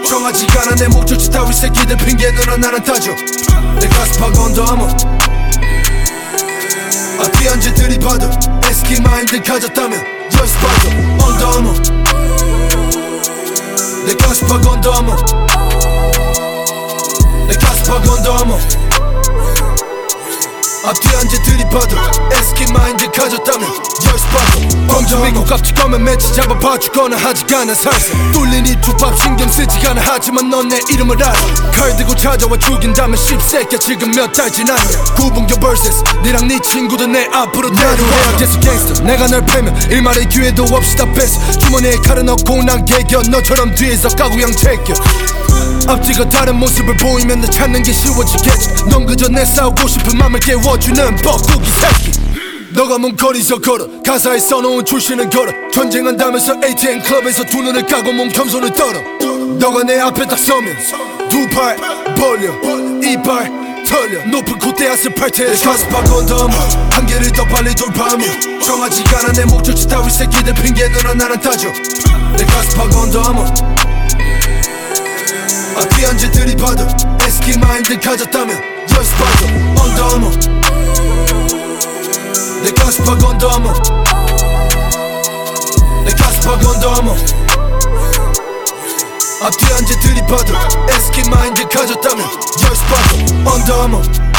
정하지가 않아 내 목적지 따위 새끼들 핑계누나 나는 따져 내 가스파가 언더아머 앞뒤한 짓들이 봐도 에스키 마인드 가졌다면 연습하죠 언더아머 내 가스파가 언더아머 내 가스파가 언더아머 앞뒤한 짓들이 봐도 에스키 마인드 가졌다면 연습하죠 검정 미국 깍지 꺼면 매치 잡아 봐주거나 하지가 않아 살살 뚫린 이 두밥 신경 쓰지가 않아 하지만 넌 내 이름을 알아 칼 들고 찾아와 죽인다면 씹새끼야 지금 몇 달 지났냐 구분교 vs 니랑 네 친구도 내 앞으로 내려와 계속 갱스터 내가 널 패면 일말의 기회도 없이 다 뺐어 주머니에 칼을 넣고 난 개겨 너처럼 뒤에서 까구양 제껴 앞뒤가 다른 모습을 보이면 너 찾는 게 쉬워지겠지 넌 그저 내 싸우고 싶은 맘을 깨워주는 뻐꾸기 새끼 너가 몸거리서 걸어 가사에 써놓은 출신을 걸어 전쟁한다면서 ATM 클럽에서 두 눈을 까고 몸 겸손을 떨어 너가 내 앞에 딱 서면 두 팔 벌려 이빨 털려 높은 콧대 아스팔트에 가스파고 언더아머 한계를 더 빨리 돌파하며 정하지가 않아 내 목적지 따위 새끼들 핑계누나 나는 따져 내 가스파고 언더아머 앞뒤한 짓들이 봐도 에스키 마인드 가졌다면 연습하죠 언더아머 내 가스파가 언더아머 내 가스파가 언더아머 앞뒤한 짓들이 봐도 에스키 마인드 가졌다면 연습하죠 언더아머